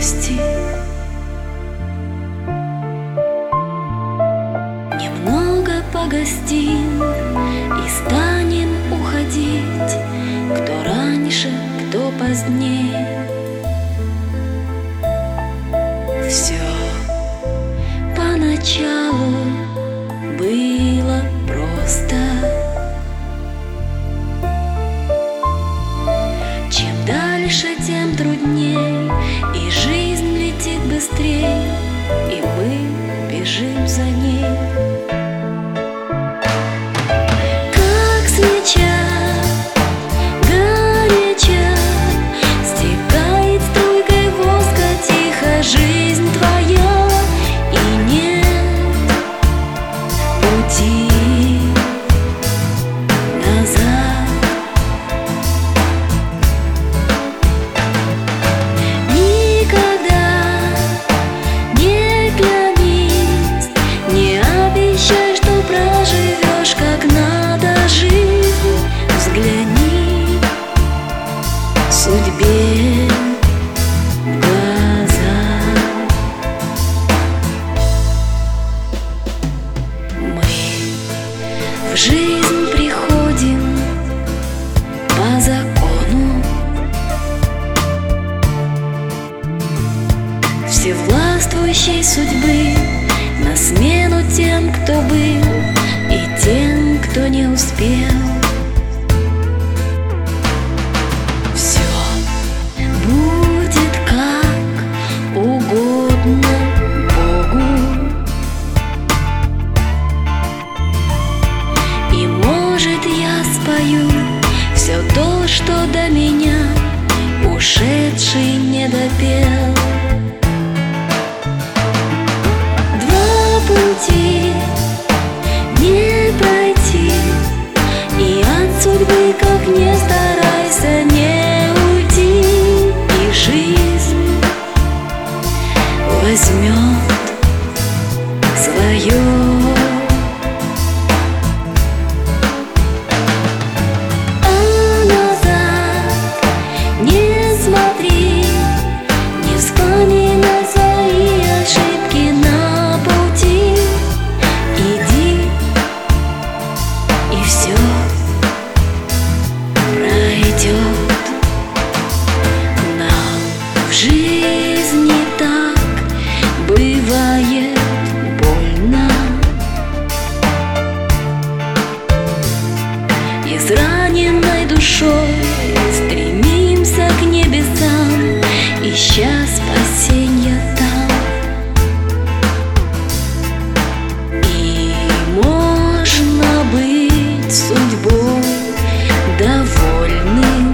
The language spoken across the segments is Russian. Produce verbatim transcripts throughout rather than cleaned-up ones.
грусти. Немного погостим и станем уходить, кто раньше, кто позднее. Все поначалу было просто. Чем дальше, тем трудней, и жизнь летит быстрей, и мы бежим за ней. Как свеча горяча стекает струйкой воска тихо жизнь твоя, и нет пути назад. Никогда не клянись, не обещай, что проживешь как надо жизнь. Взгляни судьбе в глаза. Мы в жизнь приходим по закону всевластвующей судьбы, на смену тем, кто был, и тем, кто не успел. Все будет как угодно Богу, и может я спою все то, что до меня ушедший не допел. Два пути не пройти, и от судьбы, как не старайся, не уйти, и жизнь возьмет свое. А назад не смотри, не вспоминай свои ошибки на пути. Иди, и все пройдет. Нам в жизни так бывает больно. Израненной душой стремимся к небесам, ища спасенья там. И можно быть судьбой довольным,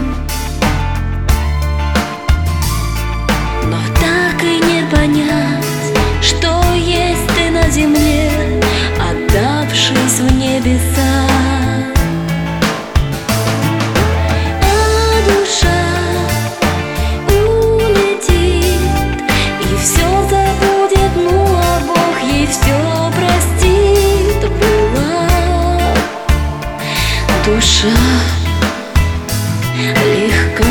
но так и не понять, что есть ты на земле, отдавшись в небеса. А душа улетит и все забудет, ну а Бог ей все простит. Была душа легка.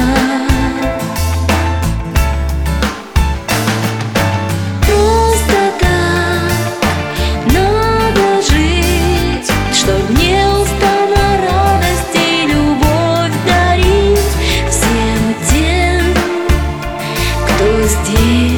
Просто так надо жить, чтоб неустанно радость и любовь дарить всем тем, кто здесь.